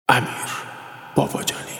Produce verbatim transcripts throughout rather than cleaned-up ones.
امیر باباجانی.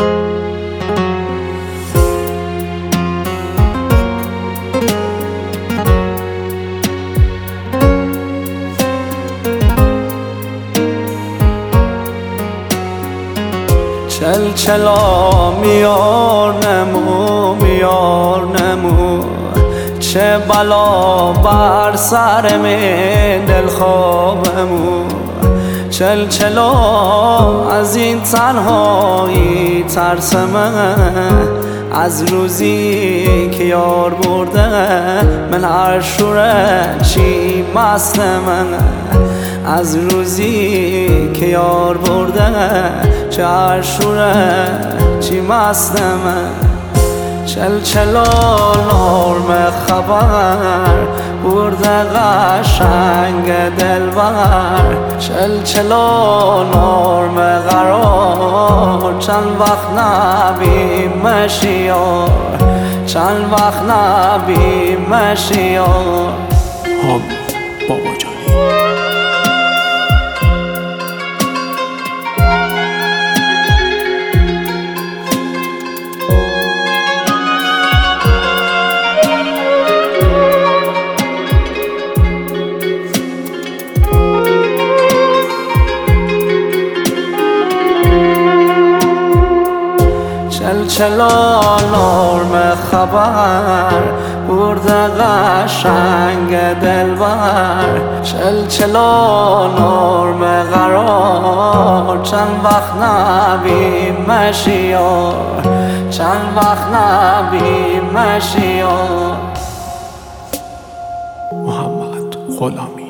چل چلا میار نمو میار نمو، چه بلا بر سر من دلخوابمو. چل چلا از این تنهایی ترسم، از روزی که یار برده من هر شوره چی مستم. از روزی که یار برده چه هر شوره چی مستم. چل چلا نرم خبر برده قشنگ دلبر، چل چلا نرم قرار چند وقت نبیمش یار، چند وقت نبیمش یار. امیر باباجانی. چل چلا نرم خبر برده قشنگ دلبر، چل چلا نرم قرار چند وقت نبیمش یار، چند وقت نبیمش یار. محمد غلامی.